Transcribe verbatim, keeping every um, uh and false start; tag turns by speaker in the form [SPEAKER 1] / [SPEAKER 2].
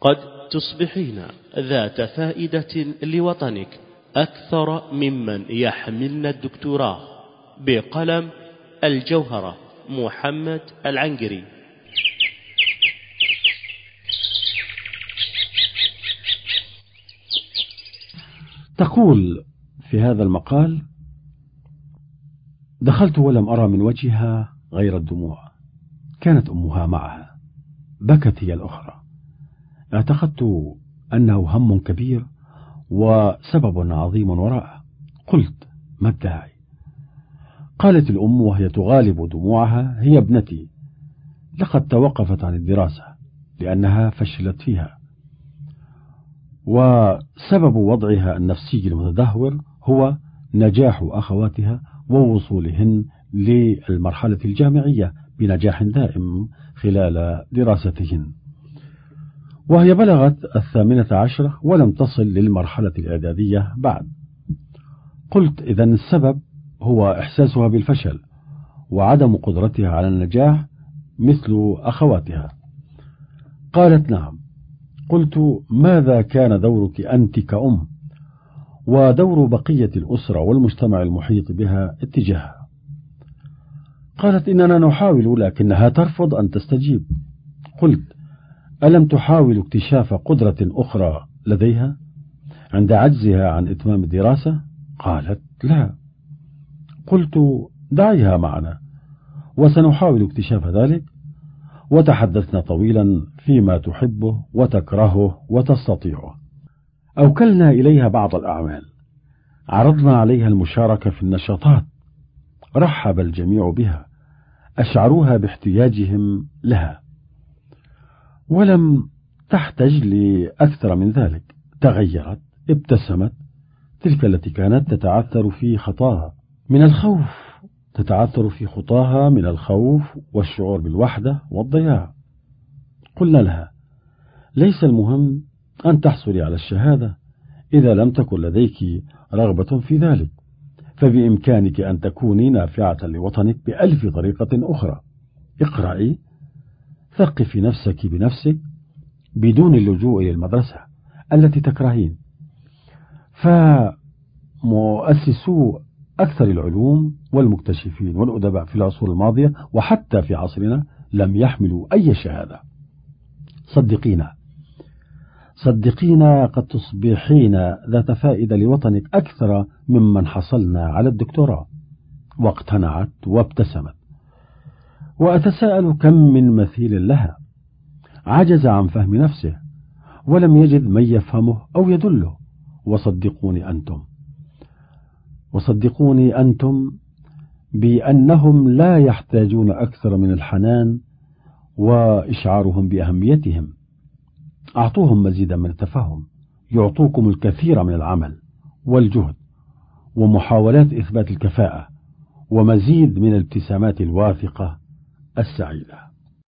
[SPEAKER 1] قد تصبحين ذات فائدة لوطنك أكثر ممن يحملن الدكتوراه. بقلم الجوهرة، محمد العنقري.
[SPEAKER 2] تقول في هذا المقال: دخلت ولم أرى من وجهها غير الدموع. كانت أمها معها، بكت هي الأخرى. اعتقدت أنه هم كبير وسبب عظيم وراءه. قلت: ما الداعي؟ قالت الأم وهي تغالب دموعها: هي ابنتي، لقد توقفت عن الدراسة لأنها فشلت فيها، وسبب وضعها النفسي المتدهور هو نجاح أخواتها ووصولهن للمرحلة الجامعية بنجاح دائم خلال دراستهن، وهي بلغت الثامنة عشرة ولم تصل للمرحلة الإعدادية بعد. قلت: إذن السبب هو إحساسها بالفشل وعدم قدرتها على النجاح مثل أخواتها. قالت: نعم. قلت: ماذا كان دورك أنت كأم ودور بقية الأسرة والمجتمع المحيط بها اتجاهها؟ قالت: إننا نحاول لكنها ترفض أن تستجيب. قلت: ألم تحاول اكتشاف قدرة أخرى لديها عند عجزها عن إتمام الدراسة؟ قالت: لا. قلت: دعيها معنا وسنحاول اكتشاف ذلك. وتحدثنا طويلا فيما تحبه وتكرهه وتستطيعه. أوكلنا إليها بعض الأعمال، عرضنا عليها المشاركة في النشاطات، رحب الجميع بها، أشعروها باحتياجهم لها، ولم تحتج لأكثر من ذلك. تغيرت، ابتسمت، تلك التي كانت تتعثر في خطاها من الخوف، تتعثر في خطاها من الخوف والشعور بالوحدة والضياع. قلنا لها: ليس المهم أن تحصلي على الشهادة إذا لم تكن لديك رغبة في ذلك، فبإمكانك أن تكوني نافعة لوطنك بألف طريقة أخرى. اقرأي، ثقفي نفسك بنفسك بدون اللجوء إلى المدرسة التي تكرهين. فمؤسسو أكثر العلوم والمكتشفين والأدباء في العصور الماضية وحتى في عصرنا لم يحملوا أي شهادة. صدقينا صدقينا قد تصبحين ذات فائدة لوطنك أكثر ممن حصلنا على الدكتوراه. واقتنعت وابتسمت. وأتساءل كم من مثيل لها عجز عن فهم نفسه ولم يجد من يفهمه أو يدله. وصدقوني أنتم وصدقوني أنتم بأنهم لا يحتاجون أكثر من الحنان وإشعارهم بأهميتهم. أعطوهم مزيدا من التفهم، يعطوكم الكثير من العمل والجهد ومحاولات إثبات الكفاءة ومزيد من الابتسامات الواثقة السعيدة.